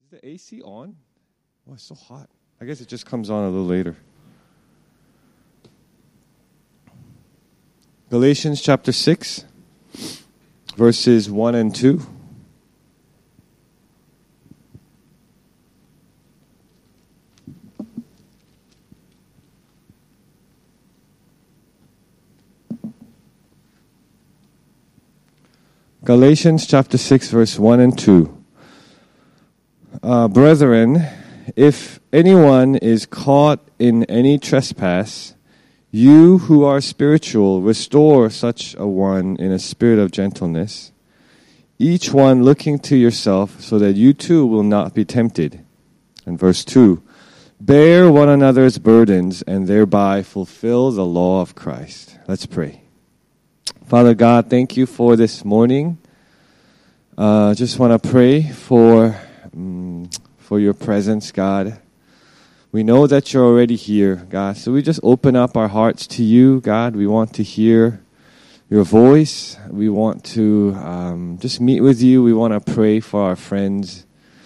the AC on? Oh, it's so hot. I guess it just comes on a little later. Galatians chapter 6, verses 1 and 2. Galatians chapter 6, verse 1 and 2. Brethren, if anyone is caught in any trespass, you who are spiritual, restore such a one in a spirit of gentleness, each one looking to yourself, so that you too will not be tempted. And verse 2, bear one another's burdens, and thereby fulfill the law of Christ. Let's pray. Father God, thank you for this morning. Just want to pray for your presence, God. We know that you're already here, God. So we just open up our hearts to you, God. We want to hear your voice. We want to just meet with you. We want to pray for our friends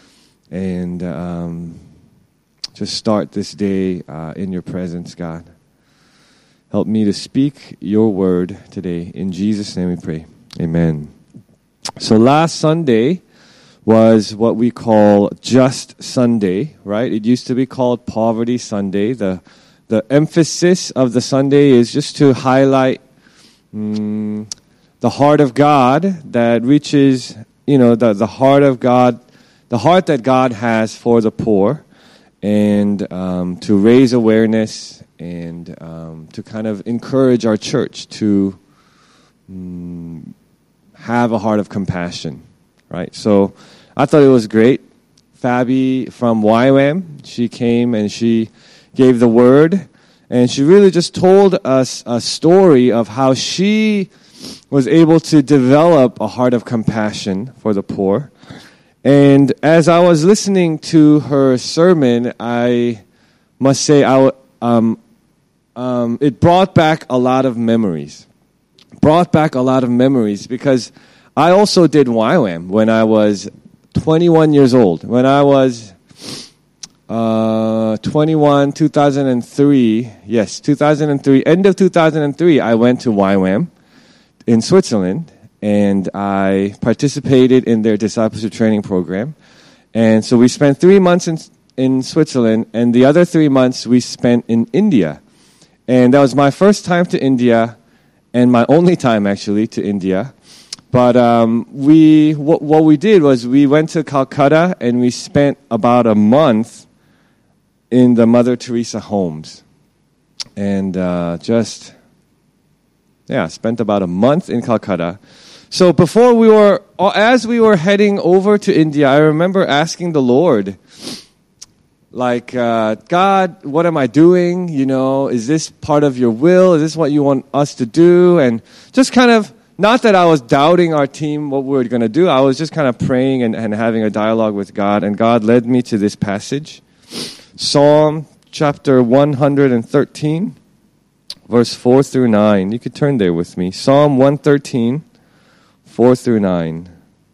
and just start this day in your presence, God. Help me to speak your word today. In Jesus' name we pray. Amen. So last Sunday was what we call Just Sunday, right? It used to be called Poverty Sunday. The emphasis of the Sunday is just to highlight the heart of God that reaches, the heart of God, the heart that God has for the poor, and to raise awareness and to kind of encourage our church to have a heart of compassion, right? So I thought it was great. Fabi from YWAM, she came and she gave the word, and she really just told us a story of how she was able to develop a heart of compassion for the poor. And as I was listening to her sermon, I must say it brought back a lot of memories. Because I also did YWAM when I was 21 years old. When I was 21, 2003, yes, 2003, end of 2003, I went to YWAM in Switzerland, and I participated in their discipleship training program. And so we spent 3 months in Switzerland, and the other 3 months we spent in India. And that was my first time to India, and my only time, actually, to India. But what we did was we went to Calcutta, and we spent about a month in the Mother Teresa homes. And spent about a month in Calcutta. So as we were heading over to India, I remember asking the Lord, God, what am I doing? Is this part of your will? Is this what you want us to do? And just kind of, not that I was doubting our team, what we were going to do. I was just kind of praying and having a dialogue with God. And God led me to this passage. Psalm chapter 113, verse 4 through 9. You could turn there with me. Psalm 113, 4 through 9.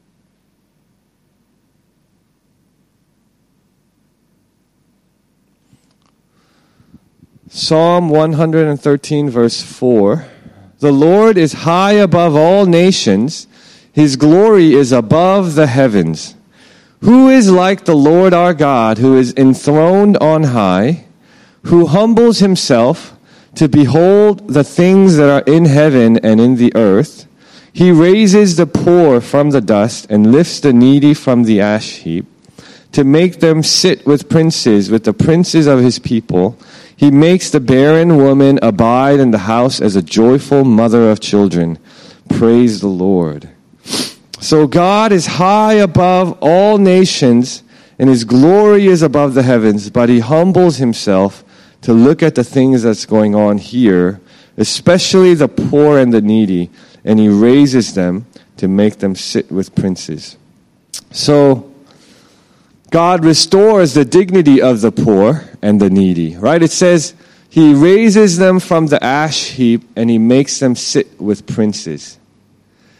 Psalm 113, verse 4. The Lord is high above all nations. His glory is above the heavens. Who is like the Lord our God, who is enthroned on high, who humbles himself to behold the things that are in heaven and in the earth? He raises the poor from the dust and lifts the needy from the ash heap, to make them sit with the princes of his people. He makes the barren woman abide in the house as a joyful mother of children. Praise the Lord. So God is high above all nations, and his glory is above the heavens, but he humbles himself to look at the things that's going on here, especially the poor and the needy, and he raises them to make them sit with princes. So God restores the dignity of the poor and the needy, right? It says he raises them from the ash heap and he makes them sit with princes.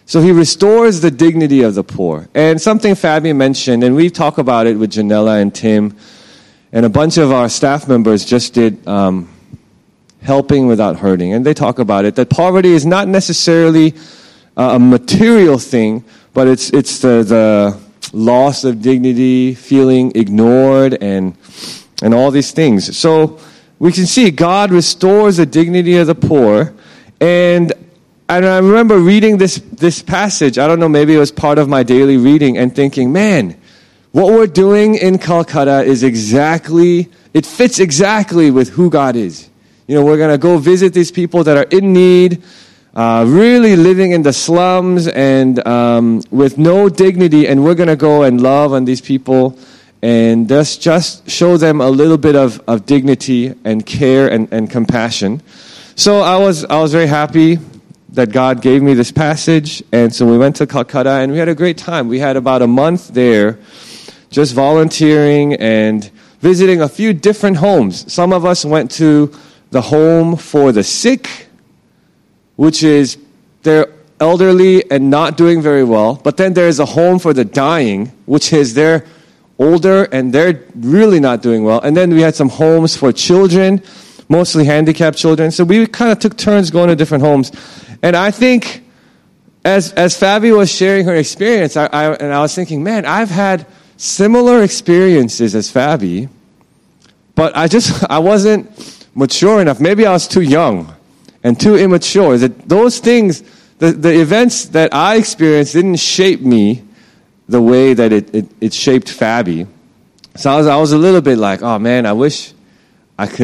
So he restores the dignity of the poor. And something Fabi mentioned, and we talk about it with Janella and Tim, and a bunch of our staff members just did helping without hurting. And they talk about it, that poverty is not necessarily a material thing, but it's the loss of dignity, feeling ignored, and all these things. So we can see God restores the dignity of the poor. And I remember reading this passage. I don't know, maybe it was part of my daily reading, and thinking, man, what we're doing in Calcutta it fits exactly with who God is. We're going to go visit these people that are in need, really living in the slums and with no dignity, and we're going to go and love on these people and just show them a little bit of dignity and care and compassion. So I was very happy that God gave me this passage, and so we went to Calcutta, and we had a great time. We had about a month there just volunteering and visiting a few different homes. Some of us went to the home for the sick, which is they're elderly and not doing very well. But then there's a home for the dying, which is they're older and they're really not doing well. And then we had some homes for children, mostly handicapped children. So we kind of took turns going to different homes. And I think as Fabi was sharing her experience, I was thinking, man, I've had similar experiences as Fabi, but I wasn't mature enough. Maybe I was too young and too immature. That those things, the events that I experienced didn't shape me the way that it shaped Fabi. So I was a little bit like, oh man, I wish I could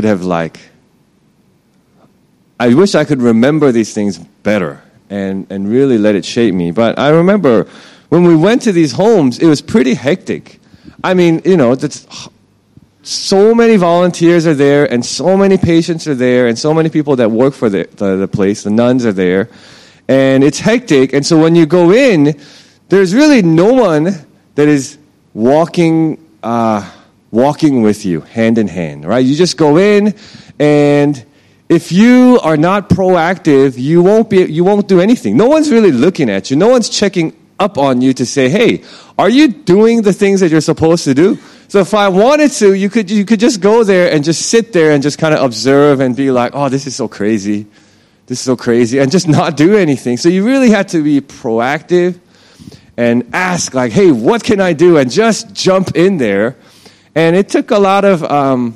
remember these things better and really let it shape me. But I remember when we went to these homes, it was pretty hectic. I mean, so many volunteers are there, and so many patients are there, and so many people that work for the place, the nuns are there, and it's hectic. And so when you go in, there's really no one that is walking with you hand in hand, right? You just go in, and if you are not proactive, you won't do anything. No one's really looking at you. No one's checking up on you to say, hey, are you doing the things that you're supposed to do? So if I wanted to, you could just go there and just sit there and just kind of observe and be like, oh, this is so crazy. This is so crazy, and just not do anything. So you really had to be proactive and ask, like, hey, what can I do? And just jump in there. And it took a lot of,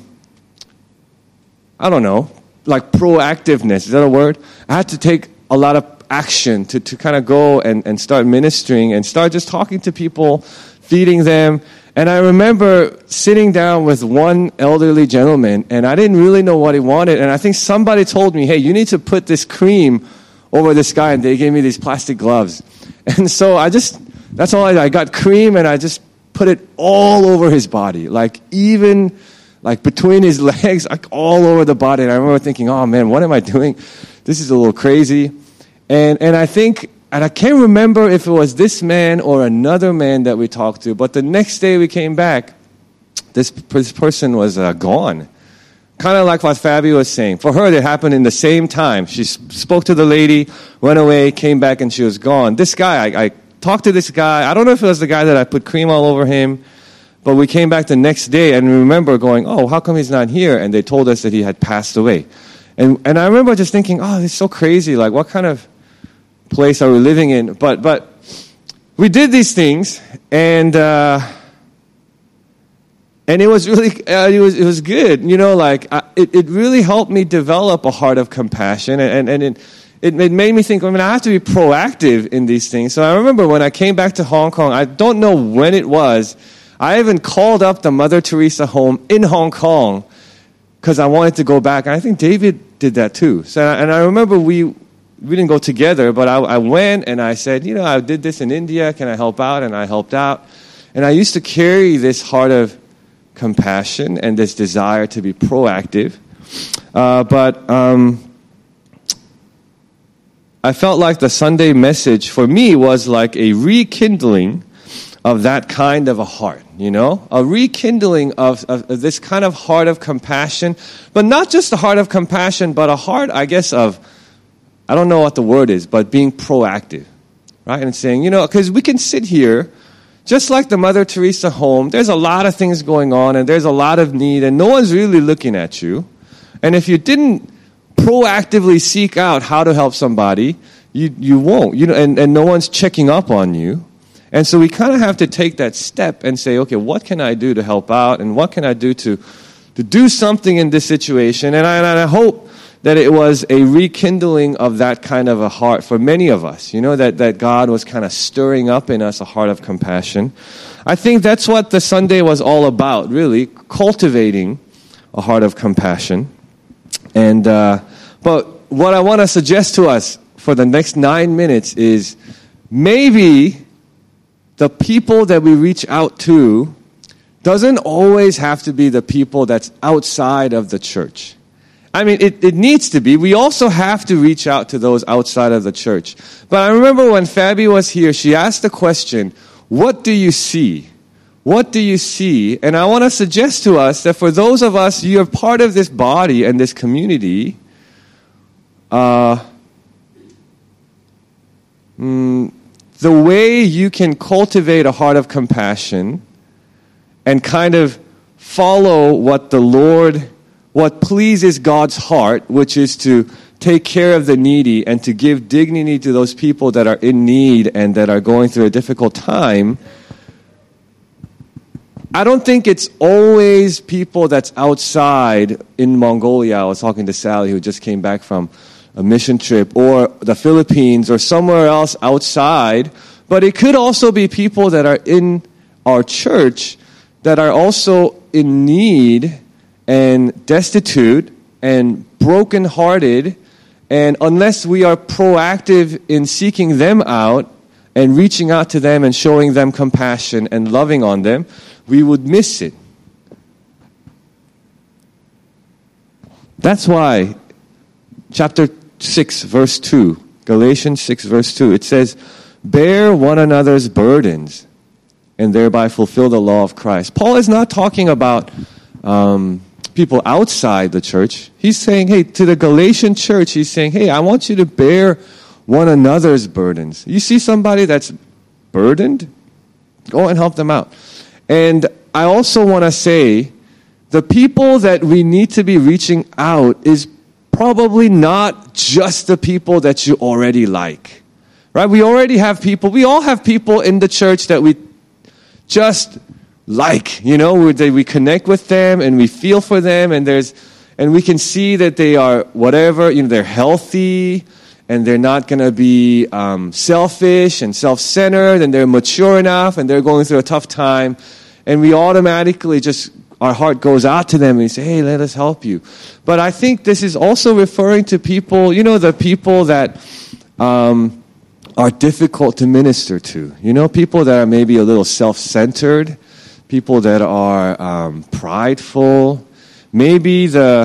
like proactiveness. Is that a word? I had to take a lot of action to kind of go and start ministering and start just talking to people, feeding them. And I remember sitting down with one elderly gentleman, and I didn't really know what he wanted. And I think somebody told me, hey, you need to put this cream over this guy. And they gave me these plastic gloves. And so that's all I got cream, and I just put it all over his body, like even like between his legs, like all over the body. And I remember thinking, oh man, what am I doing? This is a little crazy. And I think, and I can't remember if it was this man or another man that we talked to, but the next day we came back, this person was gone. Kind of like what Fabi was saying. For her, it happened in the same time. She spoke to the lady, went away, came back, and she was gone. This guy, I talked to this guy. I don't know if it was the guy that I put cream all over him, but we came back the next day and remember going, oh, how come he's not here? And they told us that he had passed away. And I remember just thinking, oh, this is so crazy. Like, what kind of place are we living in? But we did these things, and it was really it was good. It really helped me develop a heart of compassion, and it made me think, I have to be proactive in these things. So I remember when I came back to Hong Kong, I don't know when it was, I even called up the Mother Teresa home in Hong Kong because I wanted to go back. And I think David did that too. So, and I remember we didn't go together, but I went and I said, I did this in India. Can I help out? And I helped out. And I used to carry this heart of compassion and this desire to be proactive. But I felt like the Sunday message for me was like a rekindling of that kind of a heart, a rekindling of this kind of heart of compassion, but not just a heart of compassion, but a heart, I guess, of, I don't know what the word is, but being proactive, right? And saying, because we can sit here, just like the Mother Teresa home, there's a lot of things going on, and there's a lot of need, and no one's really looking at you. And if you didn't proactively seek out how to help somebody, you won't, and no one's checking up on you. And so we kind of have to take that step and say, okay, what can I do to help out, and what can I do to do something in this situation? And I hope that it was a rekindling of that kind of a heart for many of us, that God was kind of stirring up in us a heart of compassion. I think that's what the Sunday was all about, really, cultivating a heart of compassion. And but what I want to suggest to us for the next 9 minutes is maybe the people that we reach out to doesn't always have to be the people that's outside of the church. I mean, it needs to be. We also have to reach out to those outside of the church. But I remember when Fabi was here, she asked the question, what do you see? What do you see? And I want to suggest to us that for those of us, you're part of this body and this community, the way you can cultivate a heart of compassion and kind of follow what pleases God's heart, which is to take care of the needy and to give dignity to those people that are in need and that are going through a difficult time. I don't think it's always people that's outside in Mongolia. I was talking to Sally, who just came back from a mission trip, or the Philippines, or somewhere else outside. But it could also be people that are in our church that are also in need and destitute and brokenhearted. And unless we are proactive in seeking them out and reaching out to them and showing them compassion and loving on them, we would miss it. That's why chapter 6, verse 2, Galatians 6, verse 2, it says, bear one another's burdens and thereby fulfill the law of Christ. Paul is not talking about people outside the church. He's saying, hey, to the Galatian church, he's saying, hey, I want you to bear one another's burdens. You see somebody that's burdened? Go and help them out. And I also want to say, the people that we need to be reaching out is probably not just the people that you already like. Right? We already have people, we all have people in the church that we just like, we connect with them and we feel for them, and we can see that they are whatever, they're healthy, and they're not going to be selfish and self-centered, and they're mature enough, and they're going through a tough time, and we automatically our heart goes out to them and we say, hey, let us help you. But I think this is also referring to people, the people that are difficult to minister to. People that are maybe a little self-centered, people that are prideful. Maybe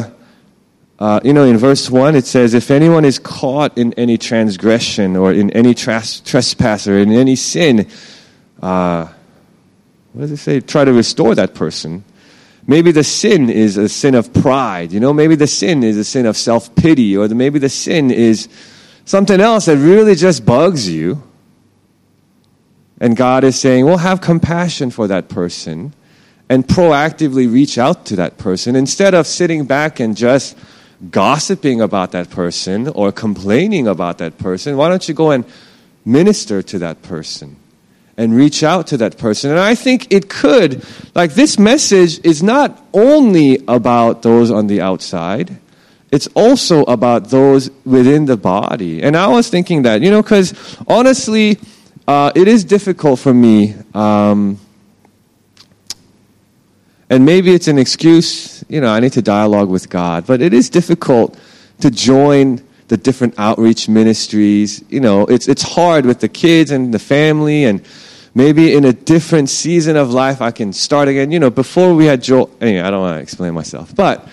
in verse 1 it says, if anyone is caught in any transgression or in any trespass or in any sin, what does it say? Try to restore that person. Maybe the sin is a sin of pride. Maybe the sin is a sin of self-pity, or maybe the sin is something else that really just bugs you. And God is saying, well, have compassion for that person and proactively reach out to that person instead of sitting back and just gossiping about that person or complaining about that person. Why don't you go and minister to that person and reach out to that person? And I think it could, this message is not only about those on the outside, it's also about those within the body. And I was thinking that, because honestly, it is difficult for me, and maybe it's an excuse, I need to dialogue with God, but it is difficult to join the different outreach ministries. It's hard with the kids and the family, and maybe in a different season of life I can start again. Before we had Joel, anyway, I don't want to explain myself, but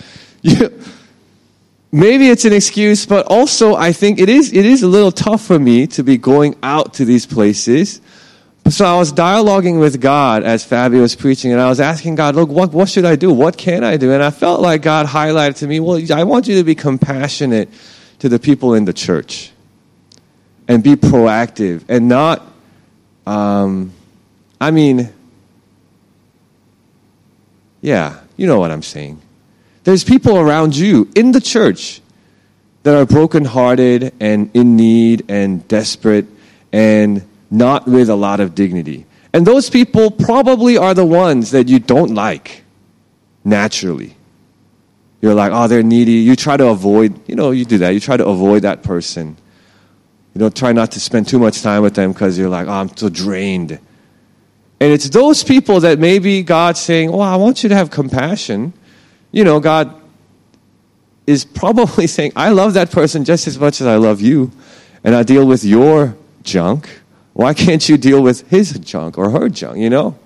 maybe it's an excuse, but also I think it is a little tough for me to be going out to these places. So I was dialoguing with God as Fabi was preaching, and I was asking God, look, what should I do? What can I do? And I felt like God highlighted to me, well, I want you to be compassionate to the people in the church. and be proactive and not, yeah, you know what I'm saying. There's people around you in the church that are brokenhearted and in need and desperate and not with a lot of dignity. And those people probably are the ones that you don't like naturally. You're like, oh, they're needy. You try to avoid, you do that. You try to avoid that person. Try not to spend too much time with them because you're like, oh, I'm so drained. And it's those people that maybe God's saying, oh, I want you to have compassion. God is probably saying, I love that person just as much as I love you. And I deal with your junk. Why can't you deal with his junk or her junk,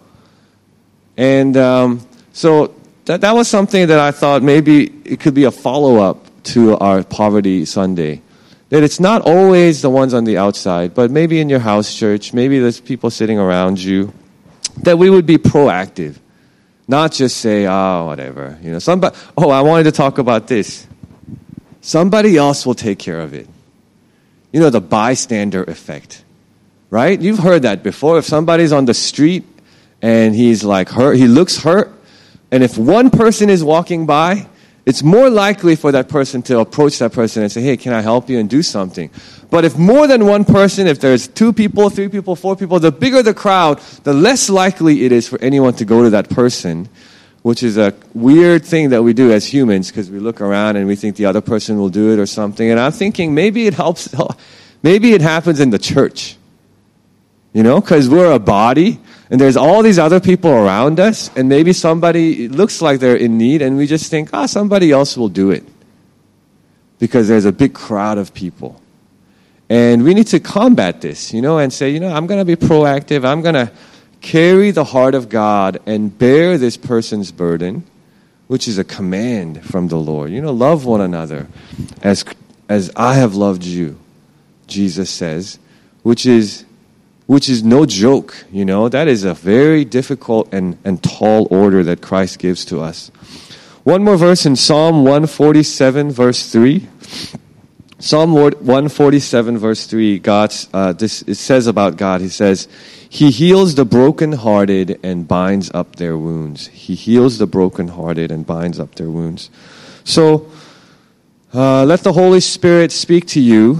And so that was something that I thought maybe it could be a follow-up to our Poverty Sunday. That it's not always the ones on the outside, but maybe in your house church, maybe there's people sitting around you, that we would be proactive. Not just say, oh, whatever. I wanted to talk about this. Somebody else will take care of it. The bystander effect. Right? You've heard that before. If somebody's on the street and he's like hurt, he looks hurt, and if one person is walking by, it's more likely for that person to approach that person and say, hey, can I help you and do something? But if more than one person, if there's 2 people, 3 people, 4 people, the bigger the crowd, the less likely it is for anyone to go to that person, which is a weird thing that we do as humans because we look around and we think the other person will do it or something. And I'm thinking maybe it helps, maybe it happens in the church. Because we're a body, and there's all these other people around us, and maybe somebody, it looks like they're in need, and we just think, somebody else will do it. Because there's a big crowd of people. And we need to combat this, and say, I'm going to be proactive. I'm going to carry the heart of God and bear this person's burden, which is a command from the Lord. Love one another as I have loved you, Jesus says, which is no joke, That is a very difficult and tall order that Christ gives to us. One more verse in Psalm 147, verse 3. Psalm 147, verse 3, it says about God, he says, He heals the brokenhearted and binds up their wounds. He heals the brokenhearted and binds up their wounds. So, let the Holy Spirit speak to you.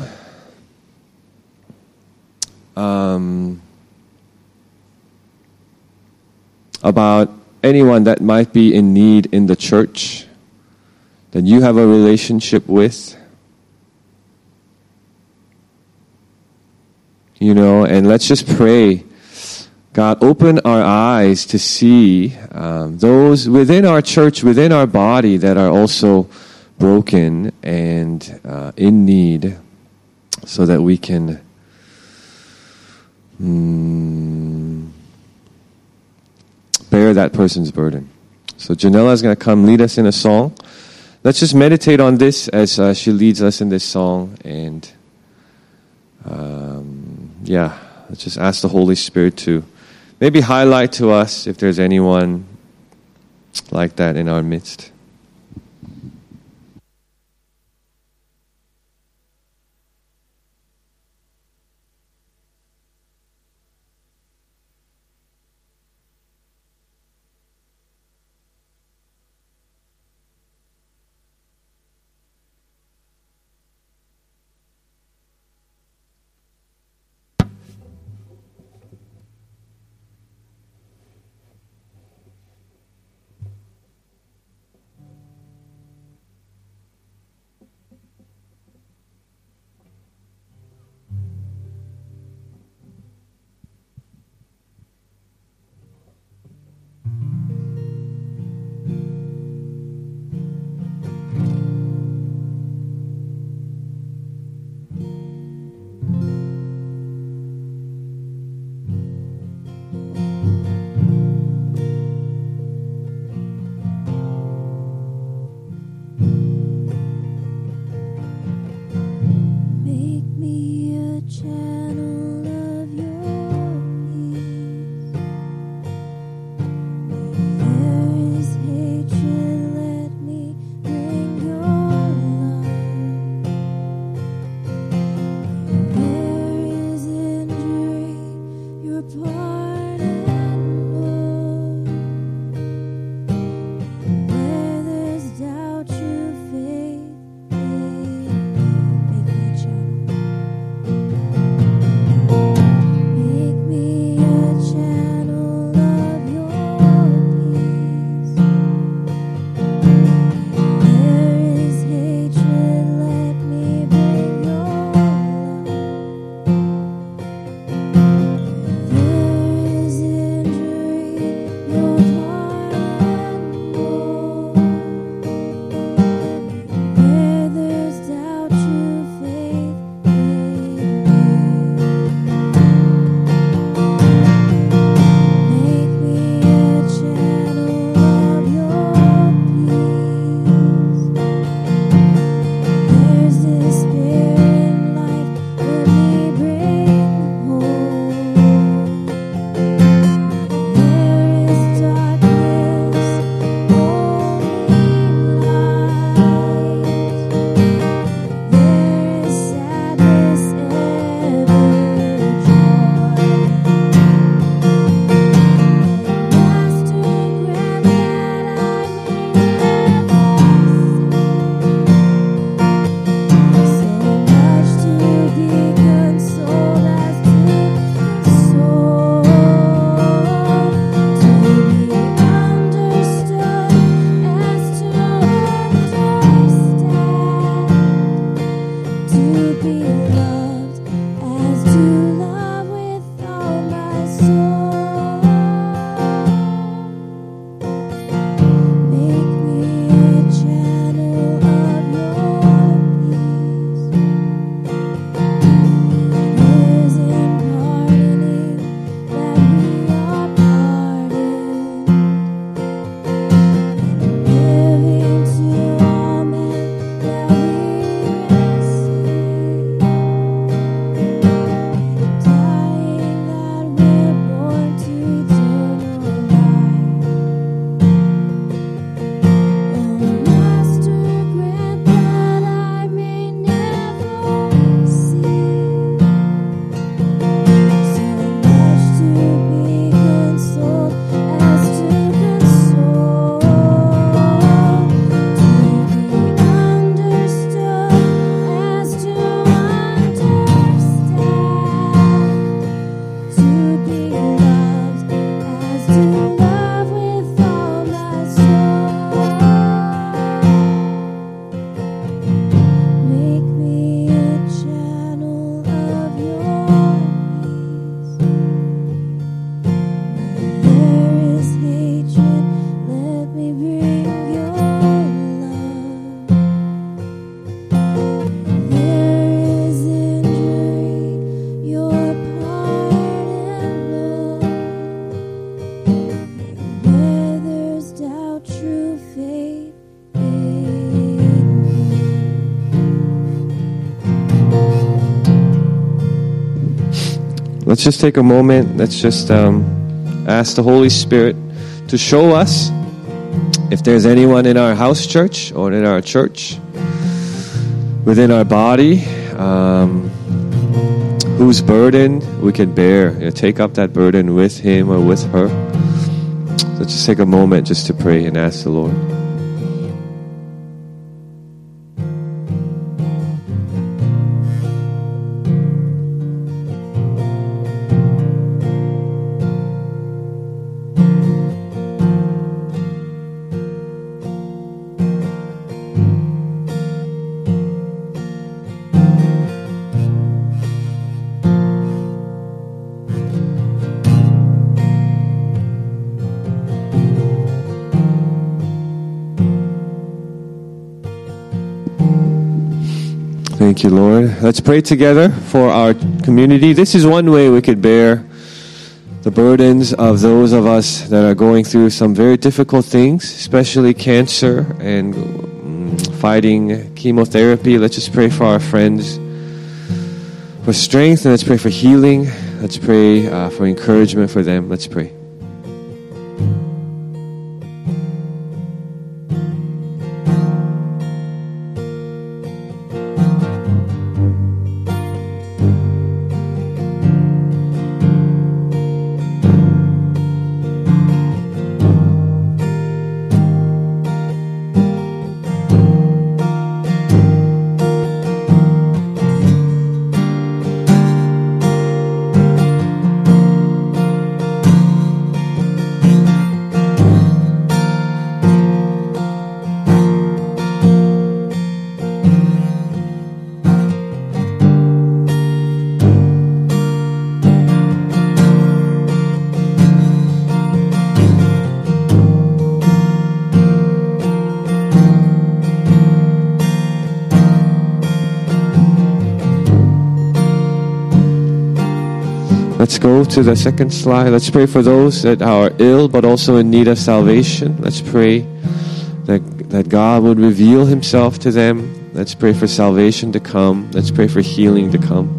About anyone that might be in need in the church that you have a relationship with, and let's just pray. God, open our eyes to see those within our church, within our body that are also broken and in need, so that we can bear that person's burden. So Janella is going to come lead us in a song. Let's just meditate on this as she leads us in this song. And let's just ask the Holy Spirit to maybe highlight to us if there's anyone like that in our midst. let's just take a moment. Let's just ask the Holy Spirit to show us if there's anyone in our house church or in our church, within our body, whose burden we can bear. Take up that burden with him or with her. Let's just take a moment just to pray and ask the Lord. Thank you, Lord. Let's pray together for our community. This is one way we could bear the burdens of those of us that are going through some very difficult things, especially cancer and fighting chemotherapy. Let's just pray for our friends for strength, and let's pray for healing. Let's pray for encouragement for them. Let's pray. Let's go to the second slide. Let's pray for those that are ill but also in need of salvation. Let's pray that God would reveal himself to them. Let's pray for salvation to come. Let's pray for healing to come.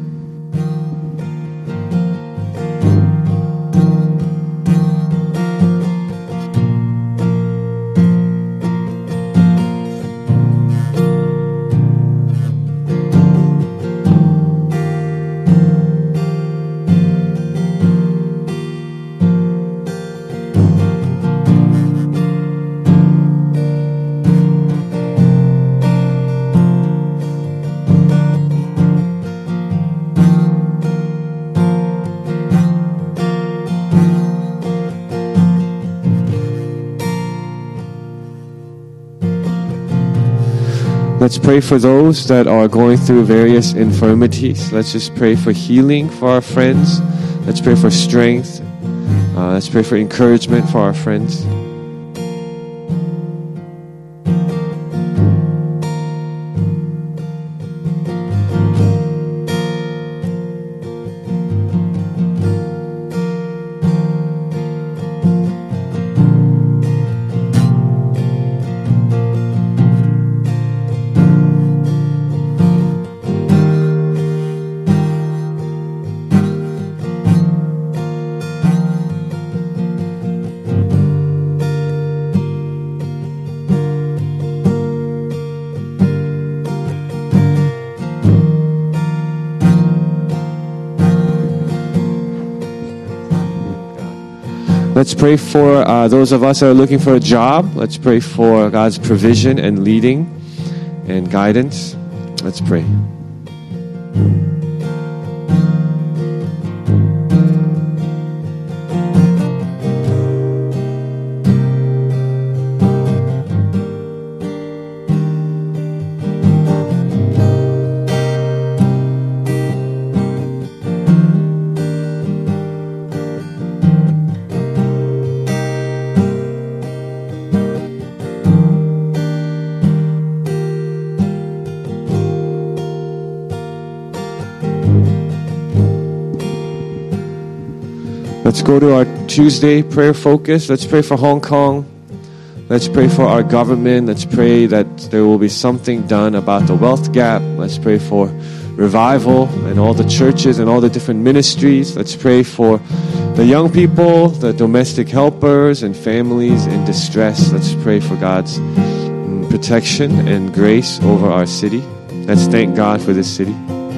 Let's pray for those that are going through various infirmities. Let's just pray for healing for our friends. Let's pray for strength. Let's pray for encouragement for our friends. Let's pray for those of us that are looking for a job. Let's pray for God's provision and leading and guidance. Let's pray. Let's go to our Tuesday prayer focus. Let's pray for Hong Kong. Let's pray for our government. Let's pray that there will be something done about the wealth gap. Let's pray for revival and all the churches and all the different ministries. Let's pray for the young people, the domestic helpers, and families in distress. Let's pray for God's protection and grace over our city. Let's thank God for this city.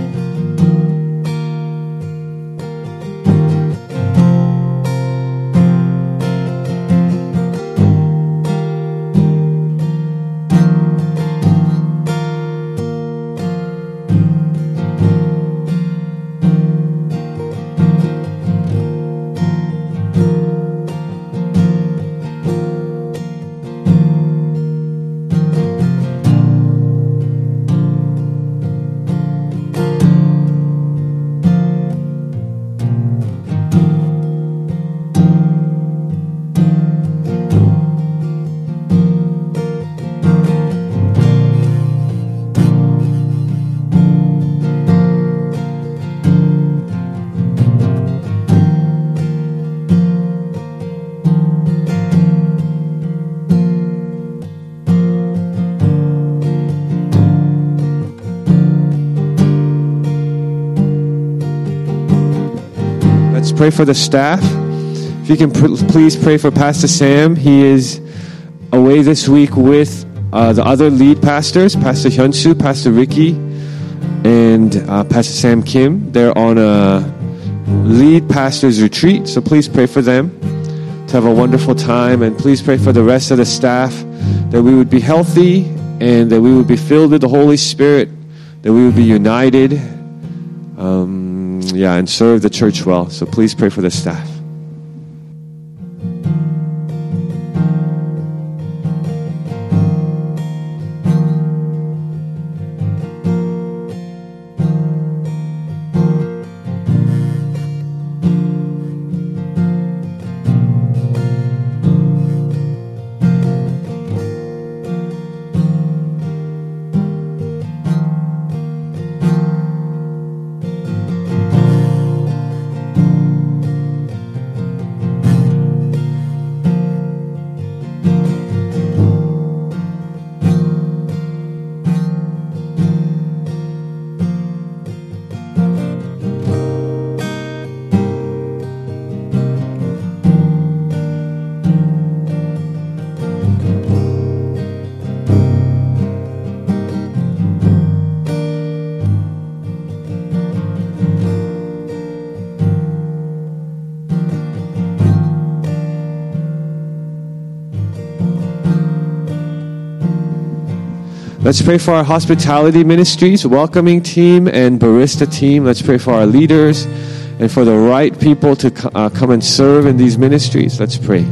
Pray for the staff. If you can please pray for Pastor Sam. He is away this week with the other lead pastors, Pastor Hyunsu, Pastor Ricky, and Pastor Sam Kim. They're on a lead pastor's retreat, so please pray for them to have a wonderful time, and please pray for the rest of the staff that we would be healthy and that we would be filled with the Holy Spirit, that we would be united, and serve the church well. So please pray for the staff. Let's pray for our hospitality ministries, welcoming team and barista team. Let's pray for our leaders and for the right people to come and serve in these ministries. Let's pray.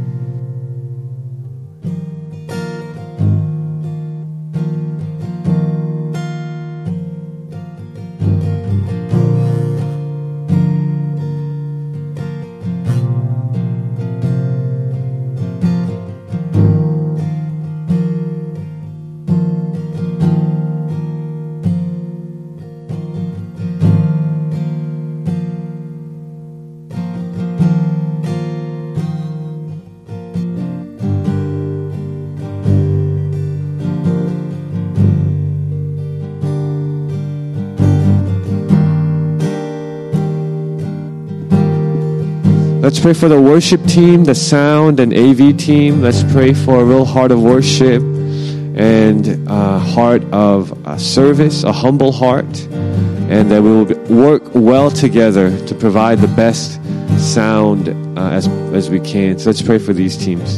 Let's pray for the worship team, the sound and AV team. Let's pray for a real heart of worship and a heart of service, a humble heart, and that we will work well together to provide the best sound as we can. So let's pray for these teams.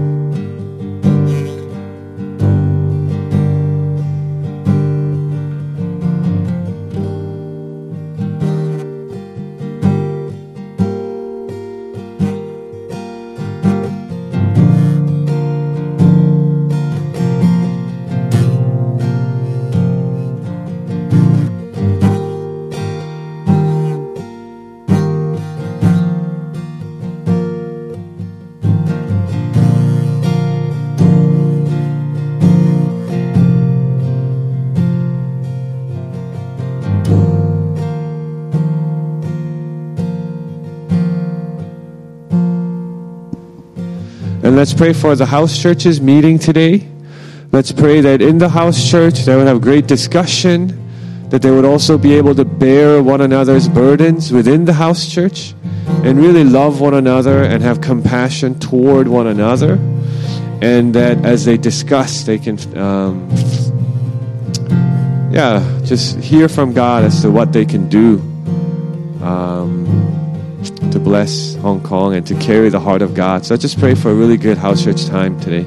And let's pray for the house churches meeting today. Let's pray that in the house church they will have great discussion, that they would also be able to bear one another's burdens within the house church and really love one another and have compassion toward one another. And that as they discuss, they can just hear from God as to what they can do to bless Hong Kong and to carry the heart of God. So I just pray for a really good house church time today.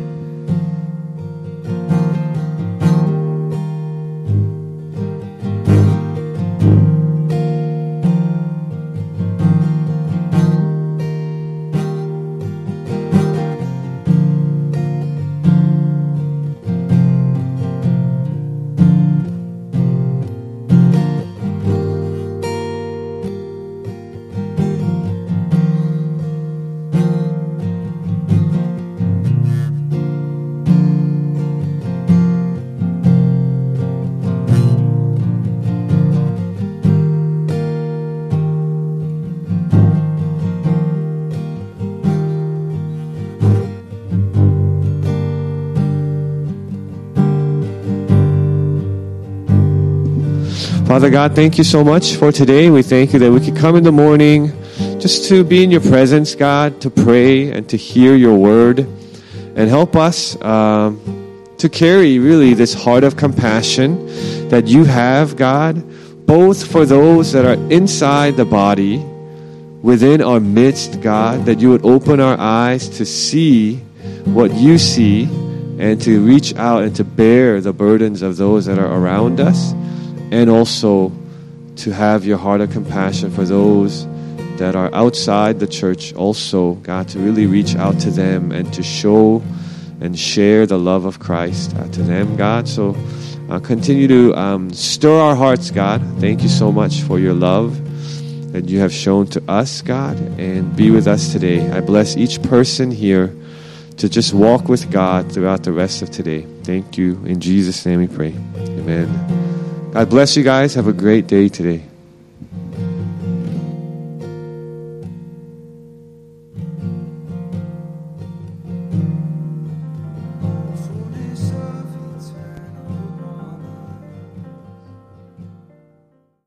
Father God, thank you so much for today. We thank you that we could come in the morning just to be in your presence, God, to pray and to hear your word. And help us to carry really this heart of compassion that you have, God, both for those that are inside the body, within our midst, God, that you would open our eyes to see what you see and to reach out and to bear the burdens of those that are around us. And also to have your heart of compassion for those that are outside the church also, God, to really reach out to them and to show and share the love of Christ to them, God. So continue to stir our hearts, God. Thank you so much for your love that you have shown to us, God, and be with us today. I bless each person here to just walk with God throughout the rest of today. Thank you. In Jesus' name we pray. Amen. God bless you guys. Have a great day today.